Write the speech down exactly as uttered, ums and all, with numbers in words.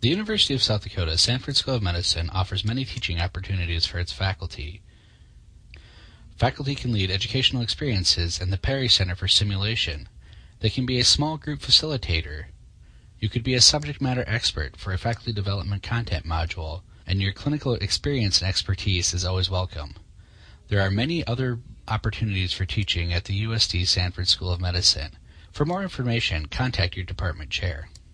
The University of South Dakota Sanford School of Medicine offers many teaching opportunities for its faculty. Faculty can lead educational experiences in the Perry Center for Simulation. They can be a small group facilitator. You could be a subject matter expert for a faculty development content module, and your clinical experience and expertise is always welcome. There are many other opportunities for teaching at the U S D Sanford School of Medicine. For more information, contact your department chair.